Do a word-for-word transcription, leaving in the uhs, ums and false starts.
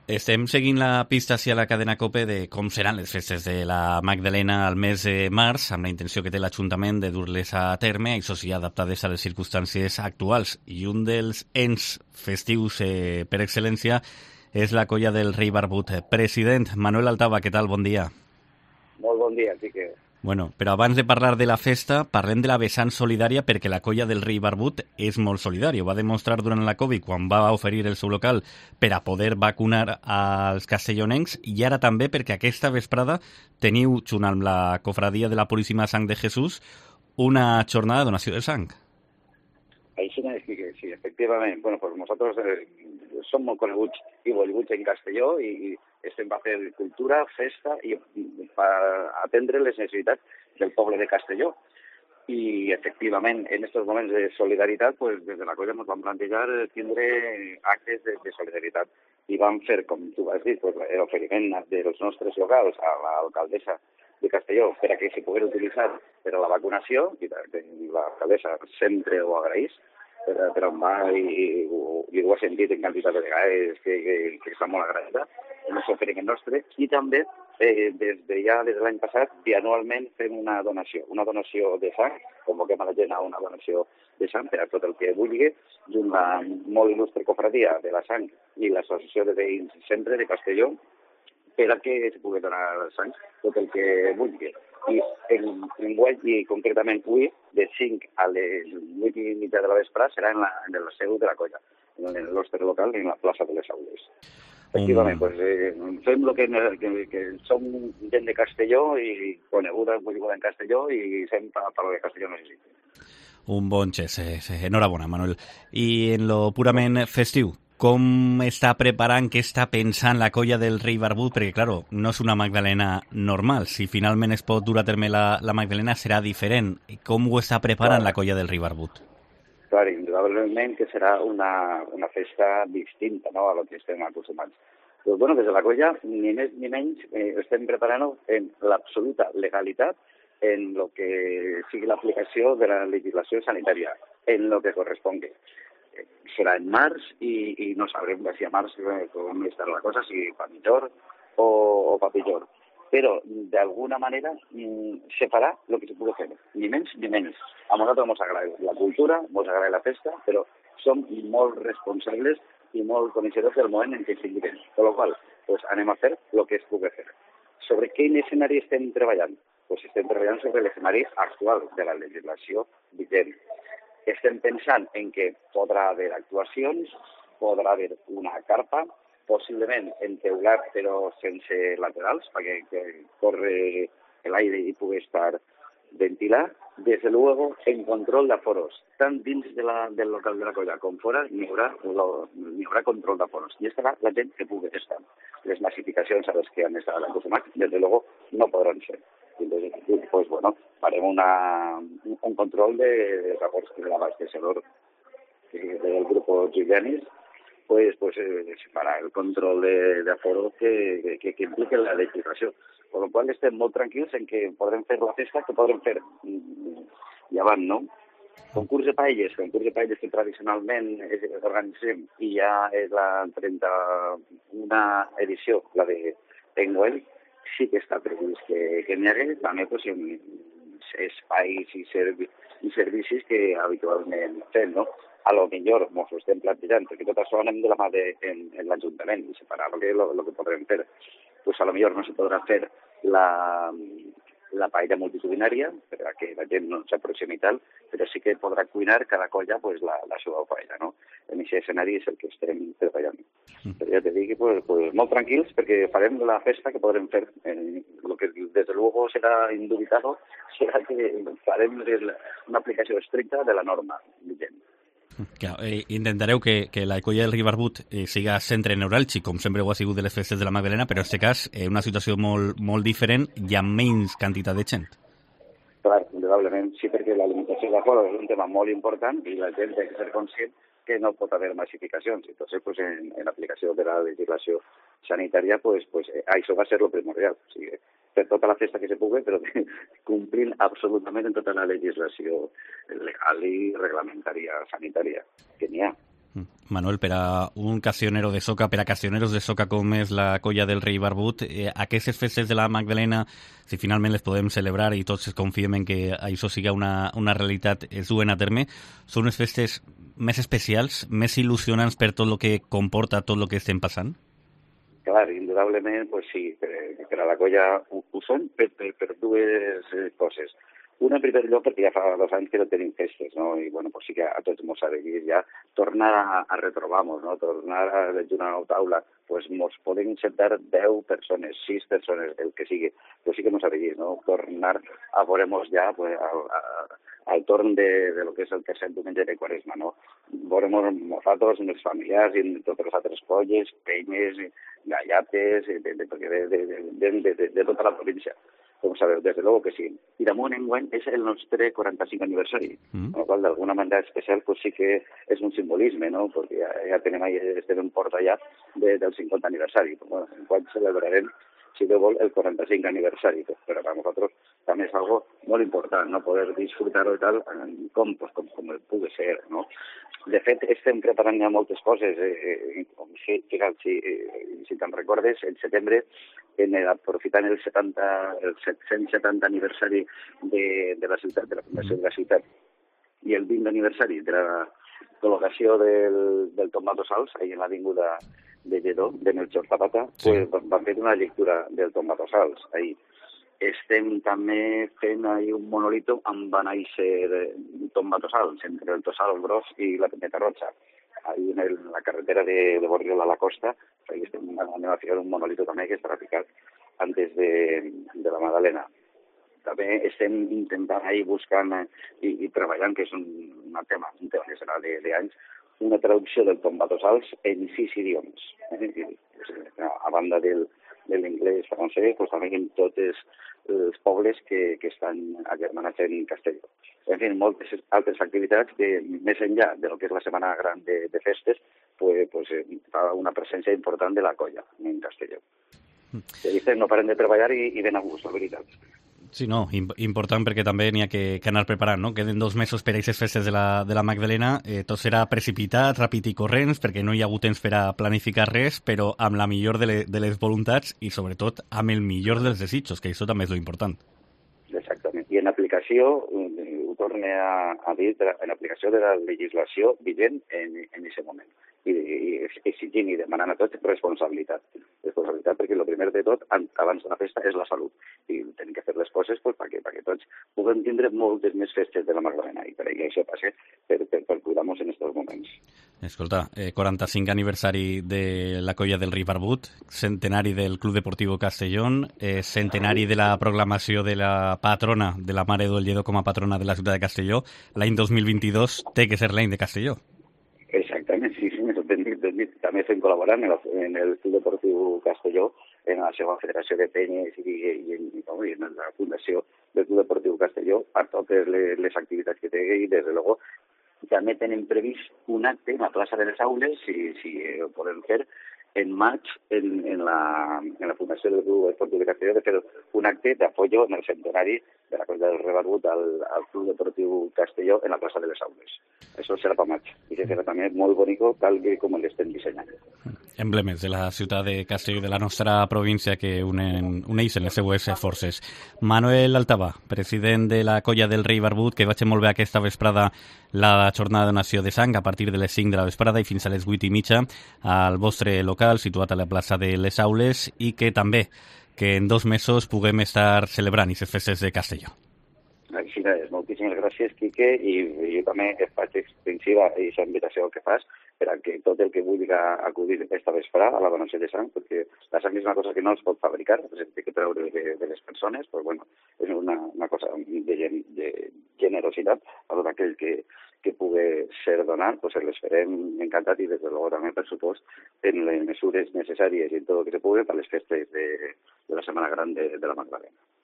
Estem seguint la pista hacia la cadena COPE de com seran les festes de la Magdalena al mes de març, amb la intenció que té l'Ajuntament de dur-les a terme, això sí, adaptades a les circumstàncies actuals. I un dels ens festius eh, per excel·lència és la colla del Rei Barbut. President Manuel Altava, què tal? Bon dia. Molt bon dia, sí que... Bueno, però abans de parlar de la festa, parlem de la vessant solidària, perquè la colla del Rei Barbut és molt solidària. Ho va demostrar durant la Covid, quan va oferir el seu local per a poder vacunar als castellonencs, i ara també perquè aquesta vesprada teniu, junt amb la cofradia de la Puríssima Sang de Jesús, una jornada de donació de sang. Així és que sí, efectivament. Bueno, pues nosaltres eh, som molt coneguts i volguts en Castelló i, i estem per fer cultura, festa i per atendre les necessitats del poble de Castelló. I efectivament, en aquests moments de solidaritat, pues, des de la colla ens vam plantejar tindre actes de, de solidaritat. I vam fer, com tu vas dir, pues, l'oferiment dels nostres locals a l'alcaldessa de Castelló per a que se pogués utilitzar per a la vacunació, i l'alcaldessa sempre ho agraeix, però, però em va i, i, i ho ha sentit en quantitat de vegades que, que, que està molt agraïda en aquest oferiment nostre. I també, eh, des de ja des de l'any passat, bianualment fem una donació, una donació de sang, convoquem a la gent a una donació de sang per a tot el que vulgui, junt a la molt il·lustre cofradia de la sang i l'Associació de Veïns Sempre de Castelló, per a que es pugui donar sang tot el que vulgui. I en, en guany, i concretament avui, de cinc a les vuit i mitja de la vespre, serà en la, en la seu de la colla, en el nostre local, en la plaça de les Aules. Efectivament, um... pues, eh, fem el que, que, que som gent de Castelló i coneguda, coneguda en Castelló, i fem per lo que Castelló necessita. Un bon gest, eh, enhorabona, Manuel. I en lo purament festiu, com està preparant, què està pensant la colla del Rei Barbut? Perquè, clar, no és una Magdalena normal. Si finalment es pot dur a terme la, la Magdalena, serà diferent. Com ho està preparant clar. La colla del Rei Barbut? Clar, indudablement que serà una, una festa distinta, no?, a lo que estem acostumats. Però, bueno, des de la colla, ni més ni menys, eh, estem preparant en l'absoluta legalitat en lo que sigui l'aplicació de la legislació sanitària, en lo que correspongui. Serà en març i, i no sabrem si a març com estarà la cosa, si va millor o, o va pitjor. Però, d'alguna manera, se farà el que se pugui fer, ni menys ni menys. A nosaltres ens agrada la cultura, ens agrada la festa, però som molt responsables i molt coneixedors del moment en què estiguem. Per la qual cosa, pues, anem a fer el que es pugui fer. Sobre quin escenari estem treballant? Pues estem treballant sobre l'escenari actual de la legislació vigent. Estem pensant en que podrà haver actuacions, podrà haver una carpa, possiblement enteulat però sense laterals, perquè que corre l'aire i pugui estar ventilat. Desde luego, en control d'aforos, tant dins de la, del local de la colla com fora, n'hi haurà, n'hi haurà control d'aforos. I estarà la gent que pugui estar. Les massificacions a les que han estat acostumats, desde luego, no podran ser. Entonces, pues bueno, harem una, un control de, de aforos de l'abastecedor del grupo Giulianis, pues, pues eh, se farà el control de, de aforo que, que, que implique la legislació. Con lo qual estem molt tranquils en que podrem fer la festa, que podrem fer llevant, no? Concurs de paelles, concurs de paelles que tradicionalment organitzem i ja és la trenta-una edició, la de Enguel, sí que està previst que, que n'hi hagués, també pues, en espais i, servi i servicis que habitualment fem, no? A lo millor ens ho estem plantejant, perquè tot això anem de la mà de, en, en l'Ajuntament i separar el que, lo, lo que podrem fer. Pues a lo millor no se podrà fer la, la paella multitudinària, perquè la gent no s'aproximi i tal, però sí que podrà cuinar cada colla pues, la, la seva paella, no? En aquest escenari és el que estem treballant. Però ja te dic, pues, pues, molt tranquils, perquè farem la festa que podrem fer. Eh, lo que desde luego serà indubitado serà que farem una aplicació estricta de la norma vigent. Clar, eh, intentareu que, que la colla del Rei Barbut eh, siga centre neuràlgic, com sempre ho ha sigut de les festes de la Magdalena, però en aquest cas eh, una situació molt, molt diferent i amb menys quantitat de gent. Clar, indudablement sí, perquè la limitació d'aforo és un tema molt important i la gent ha de ser conscient que no pot haver massificacions. Entonces, pues, en, en l'aplicació de la legislació sanitària, pues, pues, eh, això va ser lo primordial. O sigui, fer tota la festa que se pugui, però complint absolutament en tota la legislació legal i reglamentària sanitària que n'hi ha. Manuel, per a un cassionero de soca, per a cassioneros de soca com és la colla del Rei Barbut, eh, aquestes festes de la Magdalena, si finalment les podem celebrar i tots confiem en que això siga una, una realitat, es duen a terme, són unes festes més especials, més il·lusionants per tot el que comporta tot el que estem passant? Clar, indudablement, pues sí, per, per a la colla ho, ho són per, per, per dues coses. Una, en primer lloc, perquè ja fa dos anys que no tenim festes, no? I, bueno, pues sí que a tots mos alegria ja tornar a, a retrobar-nos, no? Tornar a una nova taula, pues mos podem sentar deu persones, sis persones, el que sigui, però sí que mos alegria, no? Tornar a veure-mos ja pues, al, a, al torn de, de lo que és el tercer diumenge de Quaresma, no? Veure-mos nosaltres, els familiars i totes les altres colles, penyes, gallates, de, de, de, de, de, de, de, de, de tota la província. Com sabeu, des de luego que sí. I damunt enguany és el nostre quaranta-cinc aniversari, mm. amb el qual d'alguna manera especial pues sí que és un simbolisme, no? Perquè ja, ja tenem, estem en porta ja de, del cinquanta aniversari. Bueno, enguany celebrarem, si Déu vol, el quaranta-cinc aniversari, però per a nosaltres també és algo molt important, no? Poder disfrutar-ho i tal, com, pues, com, com pugui ser, no? De fet, estem preparant ja moltes coses, eh, com si, fixa't, si, eh, si te'n recordes, en setembre, en el, aprofitant el, setanta, el set-cents setanta aniversari de, de la ciutat, de la fundació de la ciutat, i el vint aniversari de la col·locació del, del Tommaso Sals, ahí en l'avinguda de Lledó, de Melchor Zapata, sí. Pues van fer una lectura del Tommaso Sals, ahí. Estem també fent ahí un monolito on va néixer Tommaso Sals, entre el Tossal Gros i la Peneta Roja. Ahí en, el, en la carretera de, de Borriola a la costa, ahí estem, anem a ficar un monolito també que estarà ficat antes de, de la Magdalena. També estem intentant ahí buscant i, i treballant, que és un, un tema, un tema que serà d'anys, una traducció del Tommaso Sals en sis idiomes. Eh? A banda del, de l'inglès, francès, pues també en tots els pobles que, que estan agermanats en Castelló. En fi, moltes altres activitats que, més enllà de lo que és la Setmana Gran de, de festes, pues, pues, fa una presència important de la colla en Castelló. I no paren de treballar i, i ben a gust, la veritat. Sí, no, important perquè també n'hi ha que, que anar preparant, no? Queden dos mesos per a aquestes festes de la, de la Magdalena, eh, tot serà precipitat, ràpid i corrents, perquè no hi ha hagut temps per a planificar res, però amb la millor de, le, de les voluntats i sobretot amb el millor dels desitjos, que això també és lo important. Exactament, i en aplicació, ho torne a, a dir, en aplicació de la legislació vigent en aquest moment. I, i exigint i demanant a tots responsabilitat. Responsabilitat perquè el primer de tot, abans de la festa, és la salut. I tenim que fer les coses pues, perquè, perquè tots puguem tindre moltes més festes de la Magdalena i per això passa per, per, per cuidar-nos en aquests moments. Escolta, eh, quaranta-cinc aniversari de la colla del Rei Barbut, centenari del Club Deportiu Castellón, eh, centenari de la proclamació de la patrona de la Mare del Lledó com a patrona de la ciutat de Castelló. L'any dos mil vint-i-dos té que ser l'any de Castelló. Exactament, sí, sí, ben dit, ben dit. També estem col·laborant en, la, en el Club Deportiu Castelló, en la seva federació de penyes i, i, i, i, i en la fundació del Club Deportiu Castelló a totes les, les activitats que té i, des de luego, també tenen previst un acte en la plaça de les Aules, si, si ho podem fer, en maig en, en, la, en la fundació del Club Deportiu de Castelló de fer un acte d'apoyo en el centenari de la colla del Rei Barbut al, al Club Deportiu Castelló en la plaça de les Aules. Això serà per maig i serà també molt bonic, tal com l'estem dissenyant. Emblemes de la ciutat de Castelló i de la nostra província que unen, uneixen les seues forces. Manuel Altavà, president de la colla del Rei Barbut, que vaig molt bé aquesta vesprada la jornada de donació de sang a partir de les cinc de la vesprada i fins a les vuit i mitja al vostre local situat a la plaça de les Aules i que també que en dos mesos puguem estar celebrant aquestes festes de Castelló. Així és, moltíssimes gràcies, Quique, i, i jo també faig extensiva aquesta invitació que fas per a que tot el que vulgui acudir aquesta vesprada a la donació de sang, perquè la sang és una cosa que no es pot fabricar, es té que treure de, de les persones, però bueno, és una, una cosa de, de generositat a tot aquell que, que pugui ser donat, pues les farem encantat i des de luego també, per supost, en les mesures necessàries i en tot el que se pugui per les festes de, de la Setmana Gran de, de la Magdalena.